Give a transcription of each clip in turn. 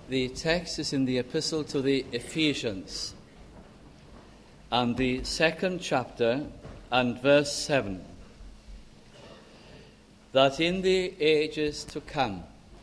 The text is in the Epistle to the Ephesians, and the second chapter and verse 7. That in the ages to come,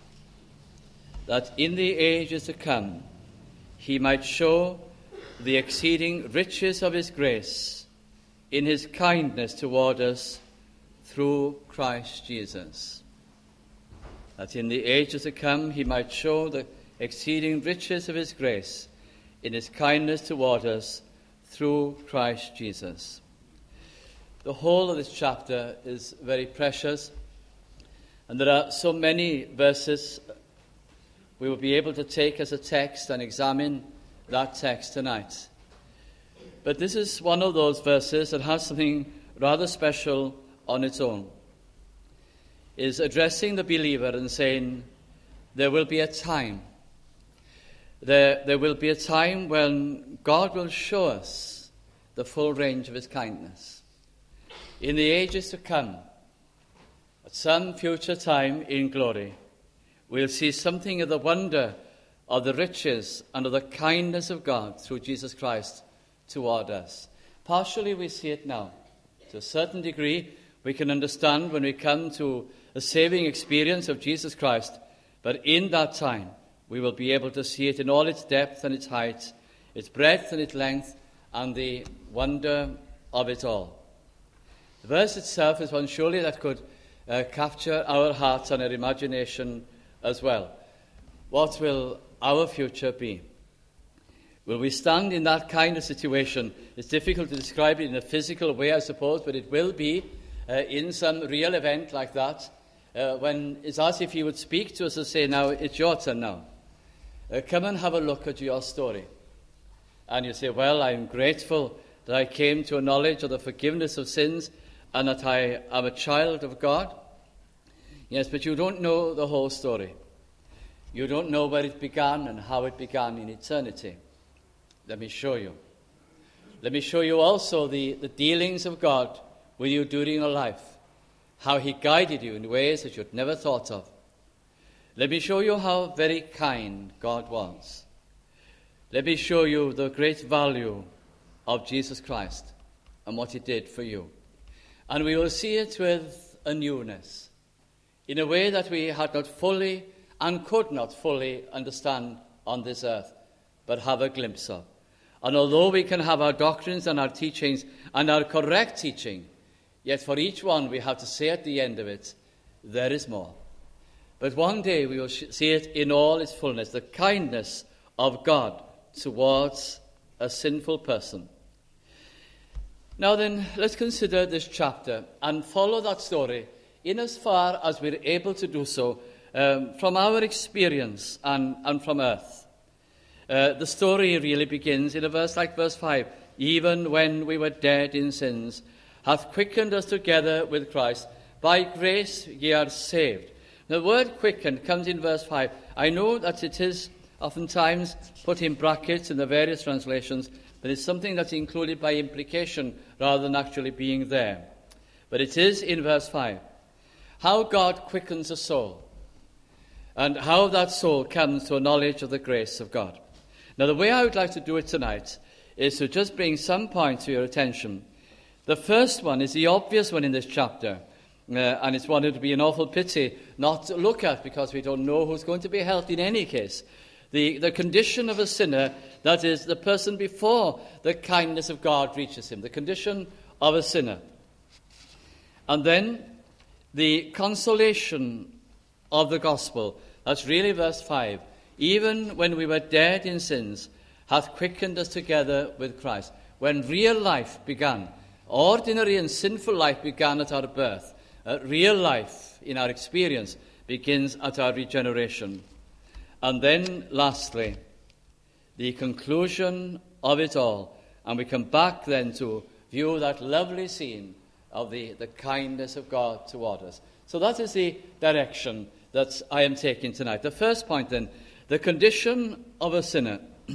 he might show the exceeding riches of his grace in his kindness toward us through Christ Jesus. That in the ages to come, he might show the exceeding riches of his grace in his kindness toward us through Christ Jesus. The whole of this chapter is very precious, and there are so many verses we will be able to take as a text and examine that text tonight. But this is one of those verses that has something rather special on its own. It is addressing the believer and saying, there will be a time. There will be a time when God will show us the full range of his kindness. In the ages to come, at some future time in glory, we'll see something of the wonder of the riches and of the kindness of God through Jesus Christ toward us. Partially we see it now. To a certain degree, we can understand when we come to a saving experience of Jesus Christ, but in that time, we will be able to see it in all its depth and its height, its breadth and its length, and the wonder of it all. The verse itself is one surely that could capture our hearts and our imagination as well. What will our future be? Will we stand in that kind of situation? It's difficult to describe it in a physical way, I suppose, but it will be in some real event like that, when it's as if he would speak to us and say, now, it's your turn now. Come and have a look at your story. And you say, well, I'm grateful that I came to a knowledge of the forgiveness of sins and that I am a child of God. Yes, but you don't know the whole story. You don't know where it began and how it began in eternity. Let me show you. Let me show you also the dealings of God with you during your life, how he guided you in ways that you'd never thought of. Let me show you how very kind God was. Let me show you the great value of Jesus Christ and what he did for you. And we will see it with a newness, in a way that we had not fully and could not fully understand on this earth, but have a glimpse of. And although we can have our doctrines and our teachings and our correct teaching, yet for each one we have to say at the end of it, there is more. But one day we will see it in all its fullness, the kindness of God towards a sinful person. Now then, let's consider this chapter and follow that story in as far as we're able to do so from our experience and from earth. The story really begins in a verse like verse 5. Even when we were dead in sins, hath quickened us together with Christ. By grace ye are saved. The word quickened comes in verse 5. I know that it is oftentimes put in brackets in the various translations, but it's something that's included by implication rather than actually being there. But it is in verse 5. How God quickens a soul, and how that soul comes to a knowledge of the grace of God. Now, the way I would like to do it tonight is to just bring some points to your attention. The first one is the obvious one in this chapter, and it's one that would be an awful pity not to look at, because we don't know who's going to be helped in any case. The condition of a sinner, that is, the person before the kindness of God reaches him, the condition of a sinner. And then the consolation of the gospel, that's really verse 5. Even when we were dead in sins, hath quickened us together with Christ. When real life began, ordinary and sinful life began at our birth. Real life, in our experience, begins at our regeneration. And then, lastly, the conclusion of it all. And we come back then to view that lovely scene of the kindness of God toward us. So that is the direction that I am taking tonight. The first point then, the condition of a sinner.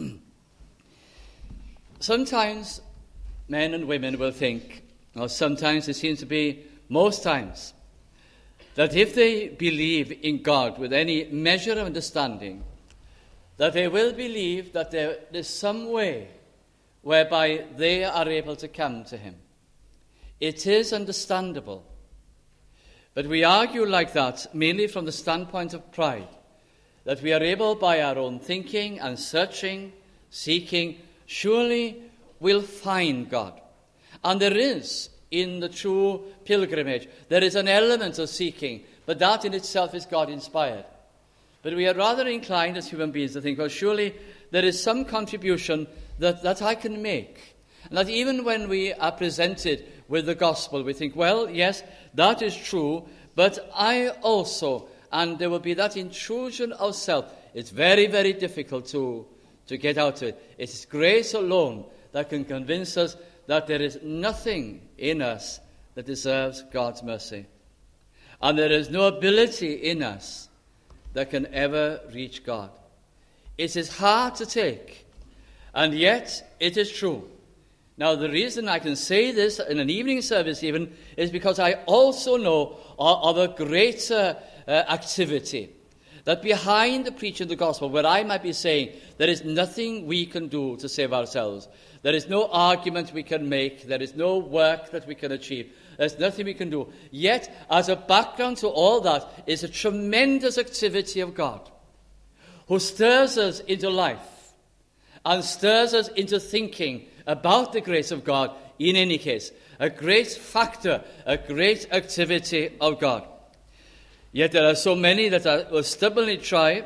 Sometimes men and women will think, or sometimes it seems to be most times, that if they believe in God with any measure of understanding, that they will believe that there is some way whereby they are able to come to him. It is understandable. But we argue like that mainly from the standpoint of pride, that we are able by our own thinking and searching, seeking, surely we'll find God. And there is, in the true pilgrimage, there is an element of seeking, but that in itself is God-inspired. But we are rather inclined as human beings to think, well, surely there is some contribution that I can make. And that even when we are presented with the gospel, we think, well, yes, that is true, but I also, and there will be that intrusion of self. It's very, very difficult to get out of it. It is grace alone that can convince us that there is nothing in us that deserves God's mercy. And there is no ability in us that can ever reach God. It is hard to take, and yet it is true. Now, the reason I can say this in an evening service even is because I also know of a greater activity, that behind the preaching of the gospel, where I might be saying there is nothing we can do to save ourselves, there is no argument we can make, there is no work that we can achieve, there's nothing we can do. Yet, as a background to all that is a tremendous activity of God, who stirs us into life and stirs us into thinking about the grace of God in any case. A great factor, a great activity of God. Yet there are so many that will stubbornly try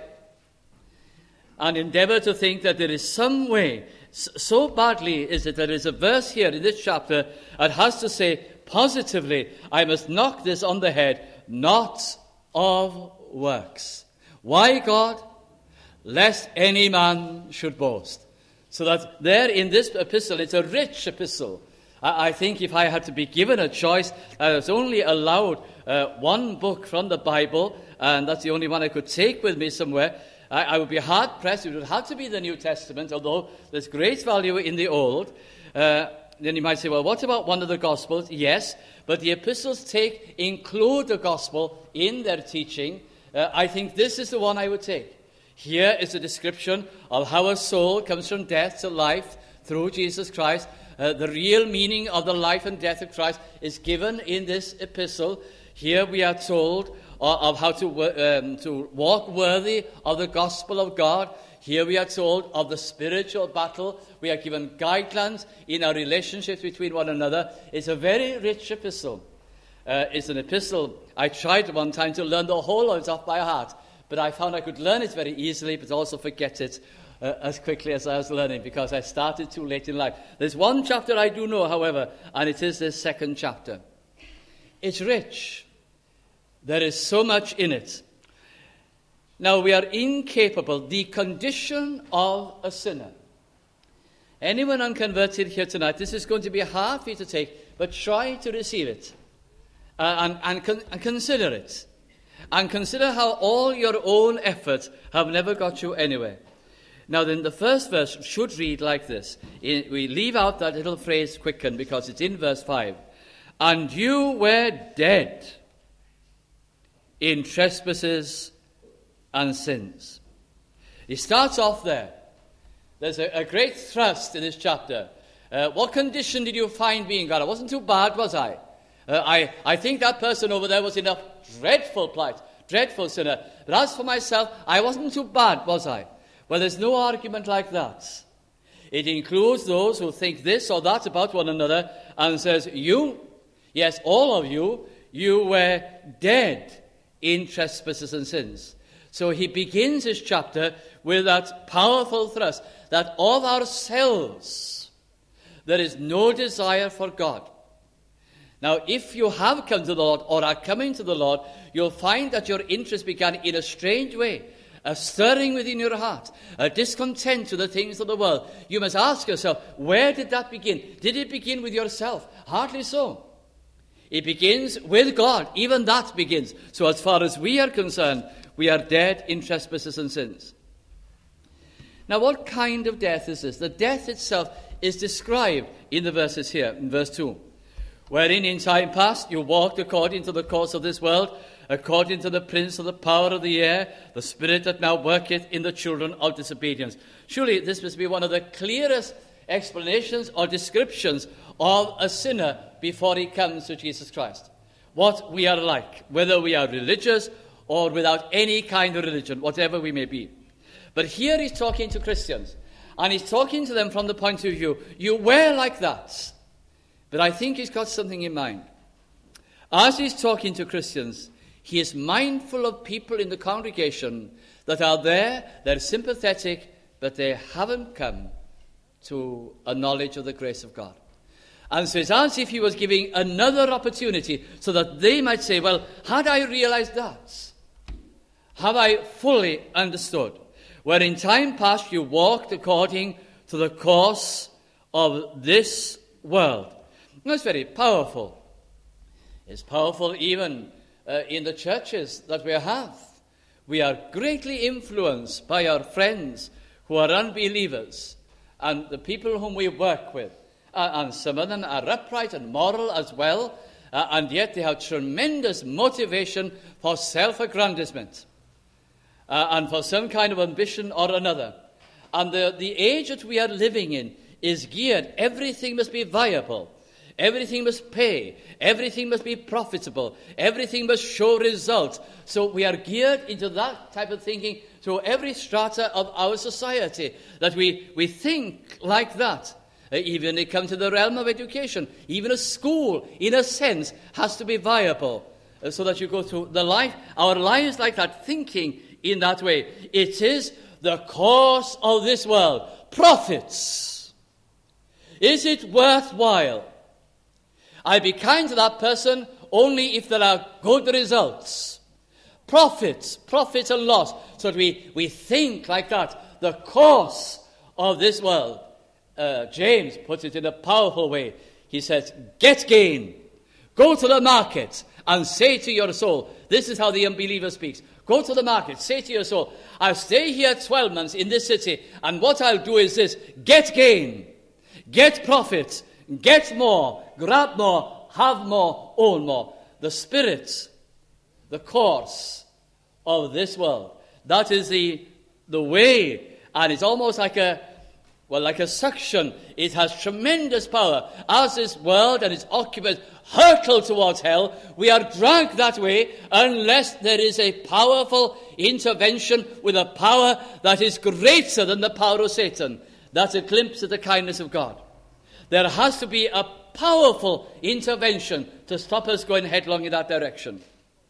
and endeavor to think that there is some way. So badly is it that there is a verse here in this chapter that has to say positively, I must knock this on the head, not of works. Why, God? Lest any man should boast. So that there in this epistle, it's a rich epistle. I think if I had to be given a choice, I was only allowed one book from the Bible, and that's the only one I could take with me somewhere. I would be hard-pressed. It would have to be the New Testament, although there's great value in the Old. Then you might say, well, what about one of the Gospels? Yes, but the epistles include the Gospel in their teaching. I think this is the one I would take. Here is a description of how a soul comes from death to life through Jesus Christ. The real meaning of the life and death of Christ is given in this epistle. Here we are told of how to walk worthy of the gospel of God. Here we are told of the spiritual battle. We are given guidelines in our relationships between one another. It's a very rich epistle. It's an epistle I tried one time to learn the whole of it off by heart. But I found I could learn it very easily, but also forget it as quickly as I was learning, because I started too late in life. There's one chapter I do know, however, and it is this second chapter. It's rich. There is so much in it. Now, we are incapable, the condition of a sinner. Anyone unconverted here tonight, this is going to be hard for you to take, but try to receive it and consider it. And consider how all your own efforts have never got you anywhere. Now then, the first verse should read like this. We leave out that little phrase, quicken, because it's in verse 5. And you were dead in trespasses and sins. He starts off there. There's a great thrust in this chapter. What condition did you find me in, God? I wasn't too bad, was I? I think that person over there was in a dreadful plight, dreadful sinner. But as for myself, I wasn't too bad, was I? Well, there's no argument like that. It includes those who think this or that about one another and says, you, yes, all of you, you were dead in trespasses and sins. So he begins his chapter with that powerful thrust that of ourselves there is no desire for God. Now, if you have come to the Lord or are coming to the Lord, you'll find that your interest began in a strange way, a stirring within your heart, a discontent to the things of the world. You must ask yourself, where did that begin? Did it begin with yourself? Hardly so. It begins with God. Even that begins. So as far as we are concerned, we are dead in trespasses and sins. Now, what kind of death is this? The death itself is described in the verses here, in verse 2. Wherein in time past you walked according to the course of this world, according to the prince of the power of the air, the spirit that now worketh in the children of disobedience. Surely this must be one of the clearest explanations or descriptions of a sinner before he comes to Jesus Christ. What we are like, whether we are religious or without any kind of religion, whatever we may be. But here he's talking to Christians, and he's talking to them from the point of view, you were like that. But I think he's got something in mind. As he's talking to Christians, he is mindful of people in the congregation that are there, they're sympathetic, but they haven't come to a knowledge of the grace of God. And so it's as if he was giving another opportunity so that they might say, well, had I realized that? Have I fully understood? Where in time past you walked according to the course of this world. That's very powerful. It's powerful even in the churches that we have. We are greatly influenced by our friends who are unbelievers and the people whom we work with. And some of them are upright and moral as well, and yet they have tremendous motivation for self-aggrandizement and for some kind of ambition or another. And the age that we are living in is geared. Everything must be viable. Everything must pay. Everything must be profitable. Everything must show results. So we are geared into that type of thinking through every strata of our society, that we think like that. Even when it comes to the realm of education, even a school, in a sense, has to be viable, so that you go through the life, our lives like that, thinking in that way. It is the course of this world. Profits. Is it worthwhile? I'll be kind to that person only if there are good results. Profit and loss. So that we think like that. The course of this world. James puts it in a powerful way. He says, get gain. Go to the market and say to your soul, this is how the unbeliever speaks. Go to the market, say to your soul, I'll stay here 12 months in this city, and what I'll do is this, get gain, get profit, get more, grab more, have more, own more. The spirit, the course of this world. That is the way, and it's almost like a suction. It has tremendous power. As this world and its occupants hurtle towards hell, we are dragged that way unless there is a powerful intervention with a power that is greater than the power of Satan. That's a glimpse of the kindness of God. There has to be a powerful intervention to stop us going headlong in that direction.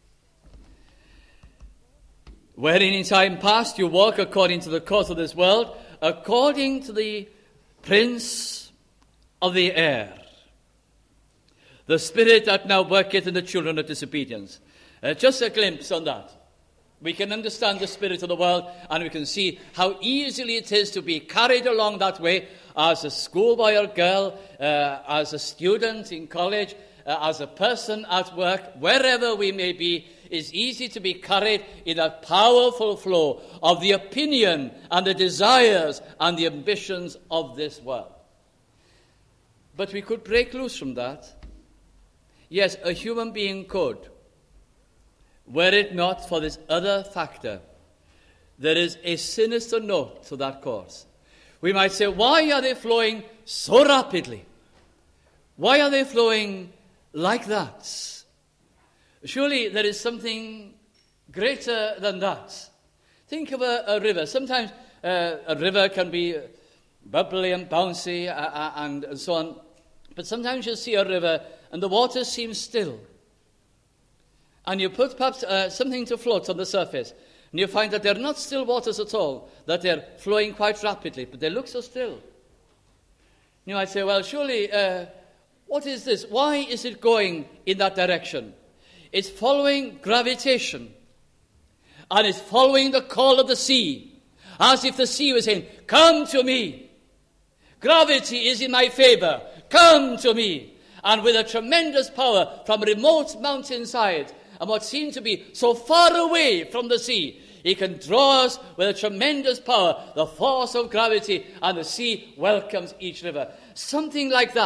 Wherein in time past you walk according to the course of this world, according to the prince of the air, the spirit that now worketh in the children of disobedience. Just a glimpse on that. We can understand the spirit of the world, and we can see how easily it is to be carried along that way as a schoolboy or girl, as a student in college, as a person at work, wherever we may be. It's easy to be carried in that powerful flow of the opinion and the desires and the ambitions of this world. But we could break loose from that. Yes, a human being could. Were it not for this other factor, there is a sinister note to that course. We might say, why are they flowing so rapidly? Why are they flowing like that? Surely there is something greater than that. Think of a river. Sometimes a river can be bubbly and bouncy and so on. But sometimes you'll see a river and the water seems still. And you put perhaps something to float on the surface. And you find that they're not still waters at all, that they're flowing quite rapidly, but they look so still. You might say, well, surely, what is this? Why is it going in that direction? It's following gravitation. And it's following the call of the sea. As if the sea was saying, come to me. Gravity is in my favor. Come to me. And with a tremendous power from remote mountainside, and what seemed to be so far away from the sea, he can draw us with a tremendous power, the force of gravity, and the sea welcomes each river. Something like that.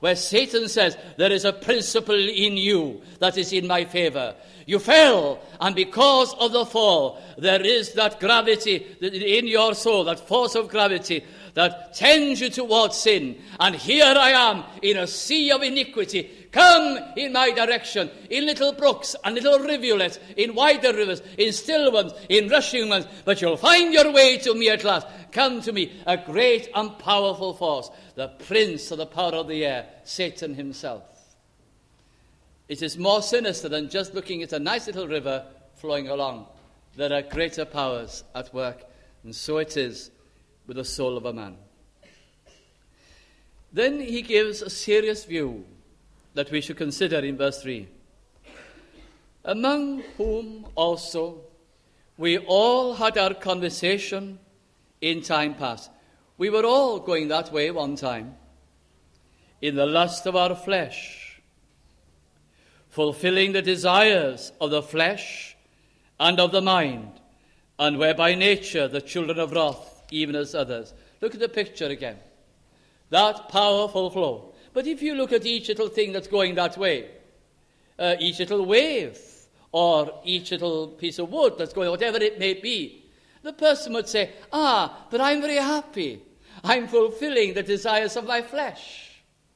where Satan says, there is a principle in you that is in my favor. You fell, and because of the fall, there is that gravity in your soul, that force of gravity that tends you towards sin. And here I am in a sea of iniquity. Come in my direction, in little brooks and little rivulets, in wider rivers, in still ones, in rushing ones, but you'll find your way to me at last. Come to me, a great and powerful force, the prince of the power of the air, Satan himself. It is more sinister than just looking at a nice little river flowing along. There are greater powers at work, and so it is with the soul of a man. Then he gives a serious view that we should consider in verse 3. Among whom also we all had our conversation in time past. We were all going that way one time, in the lust of our flesh, fulfilling the desires of the flesh and of the mind, and were by nature the children of wrath, even as others. Look at the picture again. That powerful flow. But if you look at each little thing that's going that way, each little wave, or each little piece of wood that's going, whatever it may be, the person would say, but I'm very happy. I'm fulfilling the desires of my flesh.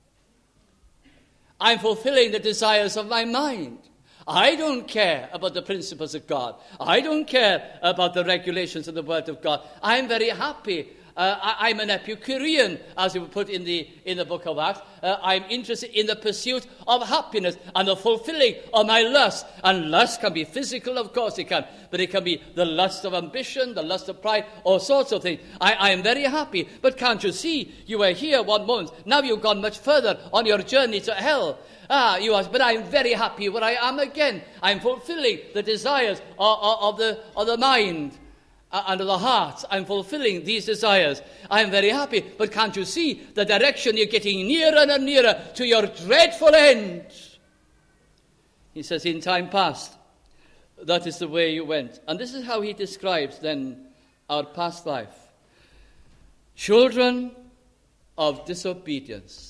I'm fulfilling the desires of my mind. I don't care about the principles of God. I don't care about the regulations of the Word of God. I'm very happy. I'm an Epicurean, as we put in the book of Acts. I'm interested in the pursuit of happiness and the fulfilling of my lust. And lust can be physical, of course it can, but it can be the lust of ambition, the lust of pride, all sorts of things. I am very happy, but can't you see? You were here one moment, now you've gone much further on your journey to hell. You ask, but I'm very happy where I am again. I'm fulfilling the desires of the mind. And of the heart, I'm fulfilling these desires. I'm very happy, but can't you see the direction you're getting nearer and nearer to your dreadful end? He says, in time past, that is the way you went. And this is how he describes then our past life. Children of disobedience,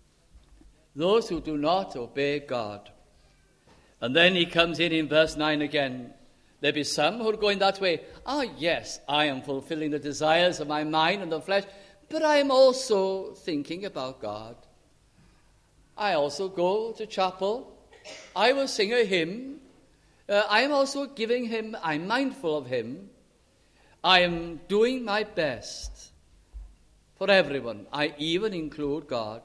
those who do not obey God. And then he comes in verse 9 again. There be some who are going that way. Yes, I am fulfilling the desires of my mind and the flesh, but I am also thinking about God. I also go to chapel. I will sing a hymn. I am also giving him, I'm mindful of him. I am doing my best for everyone. I even include God.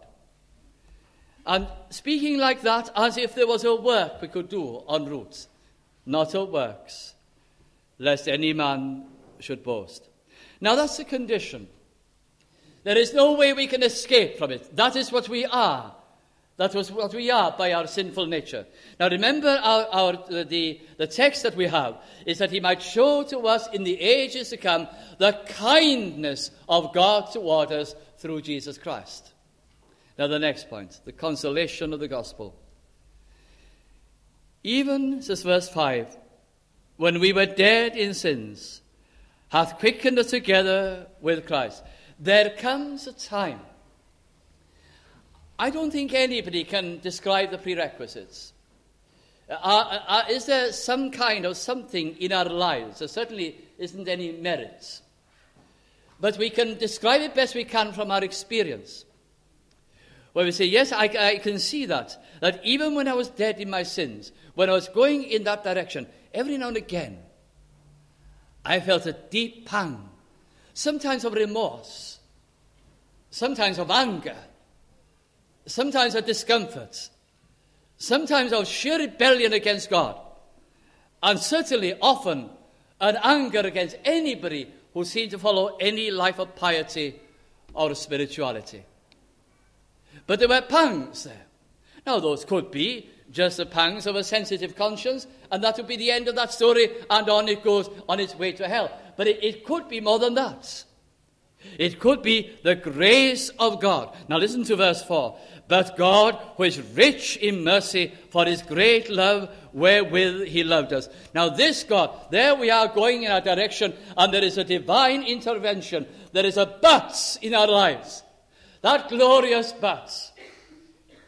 And speaking like that as if there was a work we could do en route. Not of works, lest any man should boast. Now that's the condition. There is no way we can escape from it. That is what we are. That was what we are by our sinful nature. Now remember the text that we have is that he might show to us in the ages to come the kindness of God toward us through Jesus Christ. Now the next point, the consolation of the gospel. Even, says verse 5, when we were dead in sins, hath quickened us together with Christ. There comes a time. I don't think anybody can describe the prerequisites. Is there some kind of something in our lives? There certainly isn't any merits. But we can describe it best we can from our experience. Where we say, yes, I can see that even when I was dead in my sins, when I was going in that direction, every now and again, I felt a deep pang, sometimes of remorse, sometimes of anger, sometimes of discomfort, sometimes of sheer rebellion against God, and certainly often an anger against anybody who seemed to follow any life of piety or spirituality. But there were pangs there. Now, those could be just the pangs of a sensitive conscience, and that would be the end of that story, and on it goes on its way to hell. But it could be more than that. It could be the grace of God. Now listen to verse 4. But God, who is rich in mercy, for his great love wherewith he loved us. Now this God, there we are going in our direction, and there is a divine intervention. There is a but in our lives. That glorious but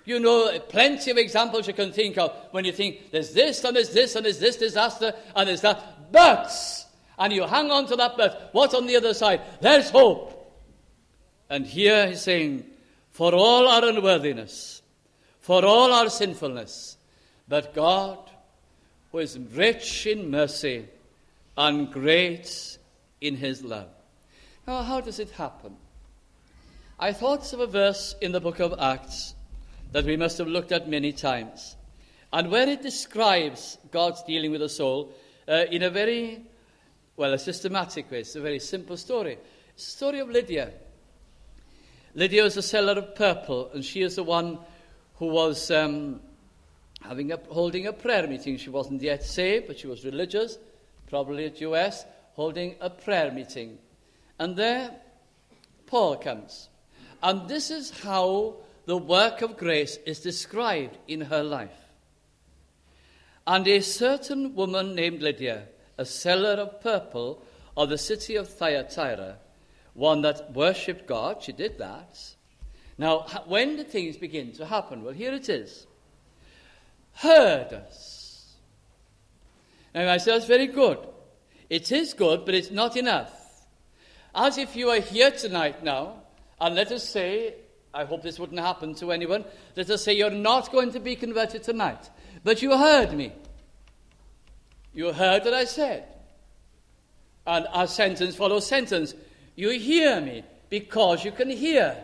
You know plenty of examples you can think of when you think there's this and there's this and there's this disaster and there's that. But, and you hang on to that but, what's on the other side? There's hope. And here he's saying, for all our unworthiness, for all our sinfulness, but God, who is rich in mercy and great in his love. Now, how does it happen? I thought of a verse in the book of Acts that we must have looked at many times, and where it describes God's dealing with the soul in a very, a systematic way. It's a very simple story. It's the story of Lydia. Lydia was a seller of purple, and she is the one who was holding a prayer meeting. She wasn't yet saved, but she was religious, probably a Jewess, holding a prayer meeting. And there Paul comes. And this is how the work of grace is described in her life. And a certain woman named Lydia, a seller of purple of the city of Thyatira, one that worshipped God, she did that. Now, when did things begin to happen? Well, here it is. Heard us. Now, I say that's very good. It is good, but it's not enough. As if you are here tonight now, and let us say, I hope this wouldn't happen to anyone, let us say you're not going to be converted tonight, but you heard me. You heard what I said. And as sentence follows sentence, you hear me because you can hear.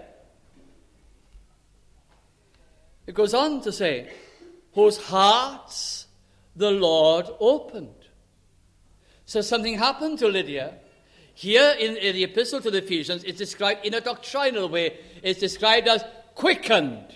It goes on to say, whose hearts the Lord opened. So something happened to Lydia. Here in the epistle to the Ephesians, it's described in a doctrinal way. It's described as quickened.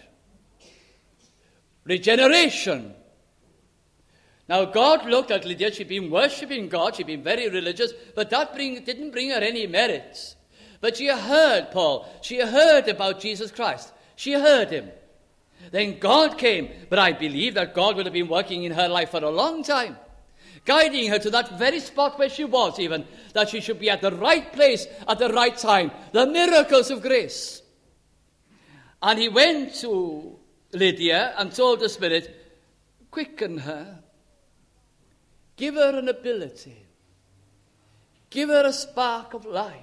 Regeneration. Now, God looked at Lydia. She'd been worshipping God. She'd been very religious. But that didn't bring her any merits. But she heard Paul. She heard about Jesus Christ. She heard him. Then God came. But I believe that God would have been working in her life for a long time, guiding her to that very spot where she was even, that she should be at the right place at the right time. The miracles of grace. And he went to Lydia and told the Spirit, quicken her. Give her an ability. Give her a spark of life.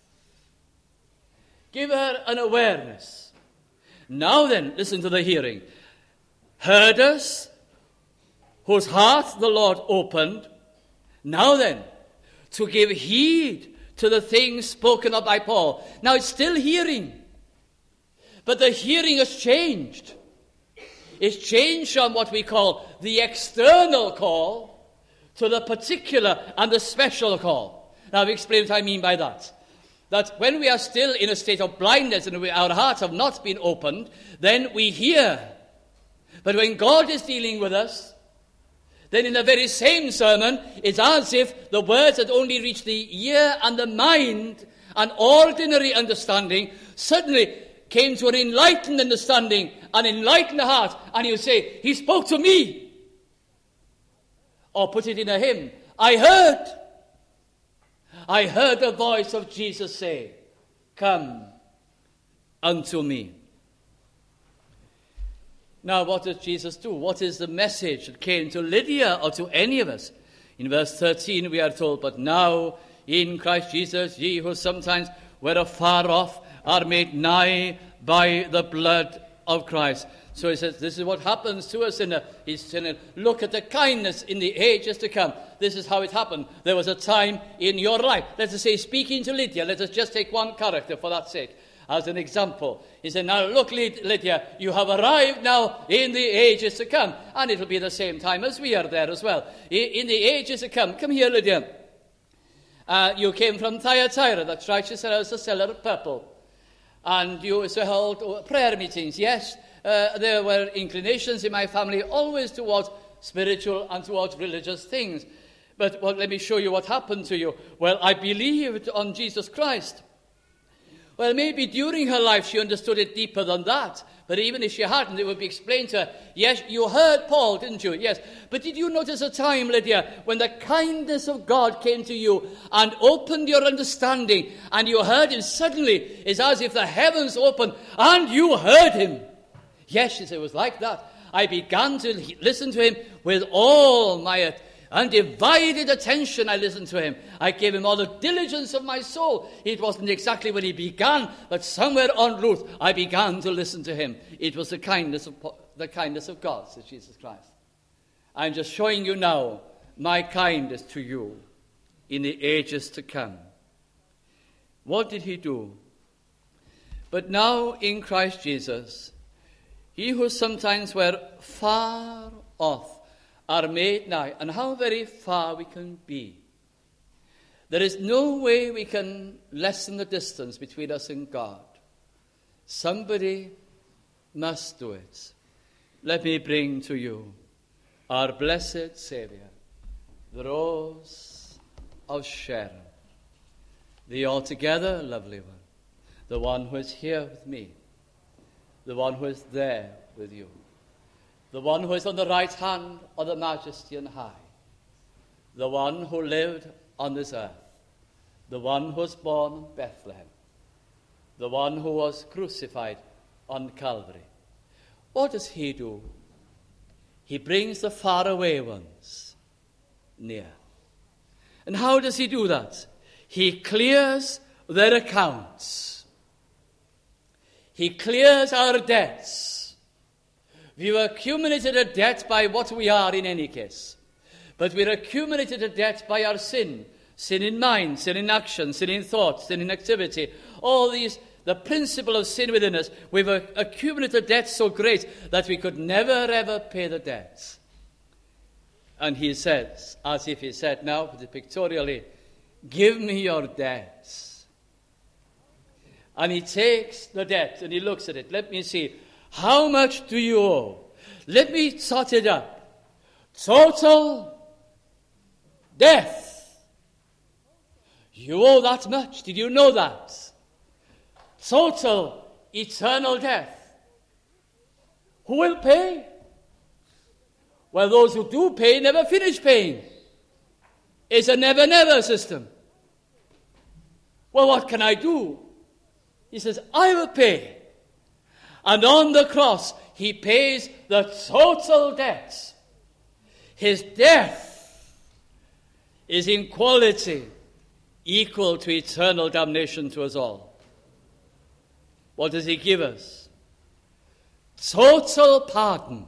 Give her an awareness. Now then, listen to the hearing. Heard us, whose heart the Lord opened. Now then, to give heed to the things spoken of by Paul. Now it's still hearing, but the hearing has changed. It's changed from what we call the external call to the particular and the special call. Now I've explained what I mean by that. That when we are still in a state of blindness and our hearts have not been opened, then we hear. But when God is dealing with us, then in the very same sermon, it's as if the words that only reach the ear and the mind, an ordinary understanding, suddenly came to an enlightened understanding, an enlightened heart, and you say, he spoke to me. Or put it in a hymn, I heard the voice of Jesus say, come unto me. Now, what does Jesus do? What is the message that came to Lydia or to any of us? In verse 13, we are told, but now in Christ Jesus, ye who sometimes were afar off are made nigh by the blood of Christ. So he says, this is what happens to a sinner. He's saying, look at the kindness in the ages to come. This is how it happened. There was a time in your life. Let us say, speaking to Lydia, let us just take one character for that sake as an example. He said, now look, Lydia, you have arrived now in the ages to come. And it'll be the same time as we are there as well. In the ages to come. Come here, Lydia. You came from Thyatira. That's right. She said, I was a seller of purple. And you also held prayer meetings. Yes, there were inclinations in my family always towards spiritual and towards religious things. But let me show you what happened to you. Well, I believed on Jesus Christ. Well, maybe during her life she understood it deeper than that. But even if she hadn't, it would be explained to her. Yes, you heard Paul, didn't you? Yes. But did you notice a time, Lydia, when the kindness of God came to you and opened your understanding and you heard him? Suddenly, it's as if the heavens opened and you heard him. Yes, she said, it was like that. I began to listen to him with all my undivided attention. I listened to him. I gave him all the diligence of my soul. It wasn't exactly when he began, but somewhere en route, I began to listen to him. It was the kindness of God, says Jesus Christ. I'm just showing you now my kindness to you in the ages to come. What did he do? But now in Christ Jesus, he who sometimes were far off are made nigh, and how very far we can be. There is no way we can lessen the distance between us and God. Somebody must do it. Let me bring to you our blessed Saviour, the Rose of Sharon, the altogether lovely one, the one who is here with me, the one who is there with you, the one who is on the right hand of the Majesty on high, the one who lived on this earth, the one who was born in Bethlehem, the one who was crucified on Calvary. What does he do? He brings the faraway ones near. And how does he do that? He clears their accounts. He clears our debts. We've accumulated a debt by what we are in any case. But we've accumulated a debt by our sin. Sin in mind, sin in action, sin in thought, sin in activity. All these, the principle of sin within us, we've accumulated debt so great that we could never ever pay the debts. And he says, as if he said now, pictorially, give me your debts. And he takes the debt and he looks at it. Let me see. How much do you owe? Let me sort it up. Total death. You owe that much. Did you know that? Total eternal death. Who will pay? Well, those who do pay never finish paying. It's a never-never system. Well, what can I do? He says, I will pay. And on the cross, he pays the total debt. His death is in quality equal to eternal damnation to us all. What does he give us? Total pardon.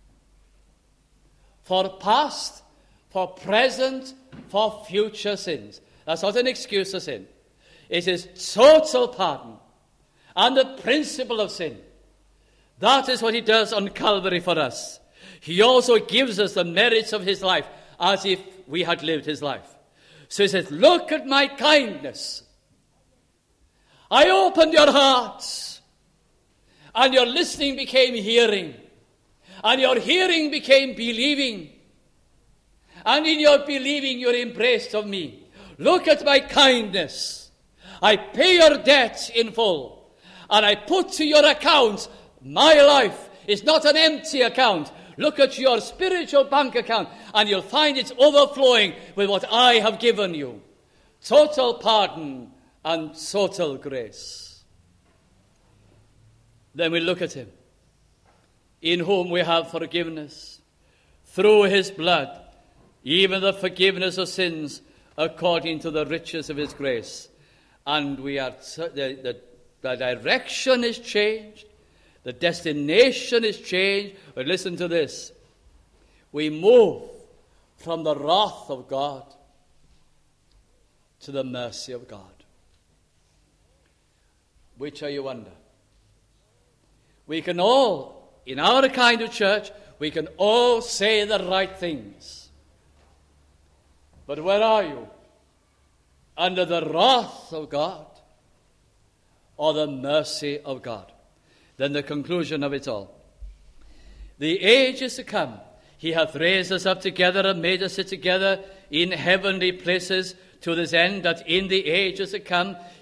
For past, for present, for future sins. That's not an excuse for sin. It is total pardon. And the principle of sin. That is what he does on Calvary for us. He also gives us the merits of his life as if we had lived his life. So he says, look at my kindness. I opened your hearts. And your listening became hearing. And your hearing became believing. And in your believing, you're embraced of me. Look at my kindness. I pay your debt in full. And I put to your account my life. Is not an empty account. Look at your spiritual bank account, and you'll find it's overflowing with what I have given you. Total pardon and total grace. Then we look at him, in whom we have forgiveness, through his blood, even the forgiveness of sins, according to the riches of his grace. And we are the direction is changed. The destination is changed. But listen to this. We move from the wrath of God to the mercy of God. Which are you under? We can all, in our kind of church, we can all say the right things. But where are you? Under the wrath of God or the mercy of God? Then the conclusion of it all. The age is to come. He hath raised us up together and made us sit together in heavenly places to this end, that in the ages to come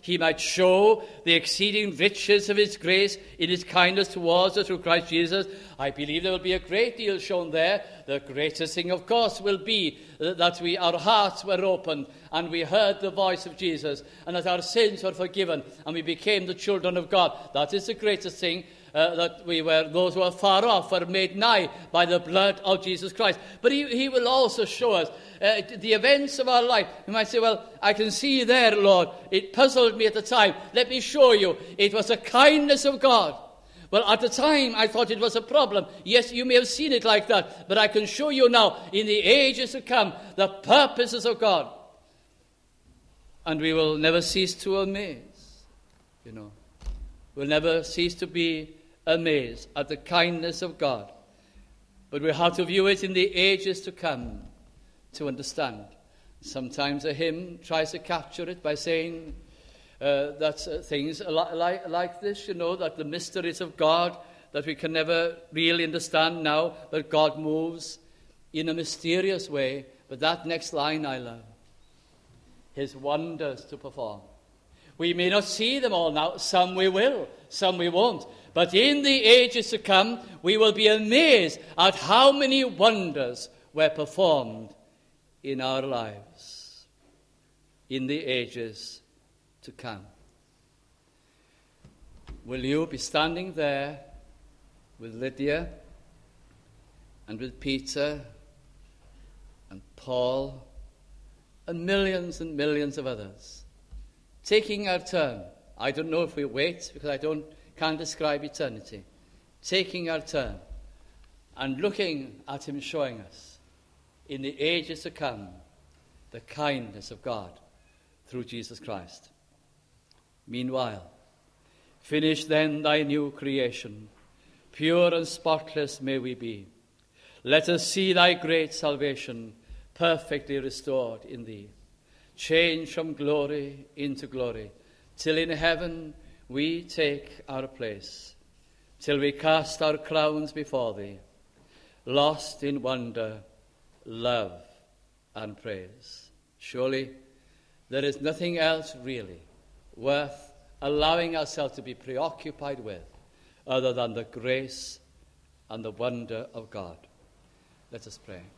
he might show the exceeding riches of his grace in his kindness towards us through Christ Jesus. I believe there will be a great deal shown there. The greatest thing, of course, will be that our hearts were opened and we heard the voice of Jesus, and that our sins were forgiven and we became the children of God. That is the greatest thing. That those who are far off were made nigh by the blood of Jesus Christ. But he will also show us the events of our life. You might say, well, I can see there, Lord, it puzzled me at the time. Let me show you. It was the kindness of God. Well, at the time, I thought it was a problem. Yes, you may have seen it like that, but I can show you now, in the ages to come, the purposes of God. And we will never cease to amaze, We'll never cease to be amazed at the kindness of God. But we have to view it in the ages to come to understand. Sometimes a hymn tries to capture it by saying that things like this, that the mysteries of God that we can never really understand now, but God moves in a mysterious way. But that next line I love. His wonders to perform. We may not see them all now. Some we will, some we won't. But in the ages to come, we will be amazed at how many wonders were performed in our lives. In the ages to come. Will you be standing there with Lydia and with Peter and Paul and millions of others, taking our turn? I don't know if we wait, because I can't describe eternity. Taking our turn and looking at him showing us in the ages to come the kindness of God through Jesus Christ. Meanwhile, finish then thy new creation. Pure and spotless may we be. Let us see thy great salvation perfectly restored in thee. Change from glory into glory, till in heaven we take our place, till we cast our crowns before thee, lost in wonder, love, and praise. Surely there is nothing else really worth allowing ourselves to be preoccupied with other than the grace and the wonder of God. Let us pray.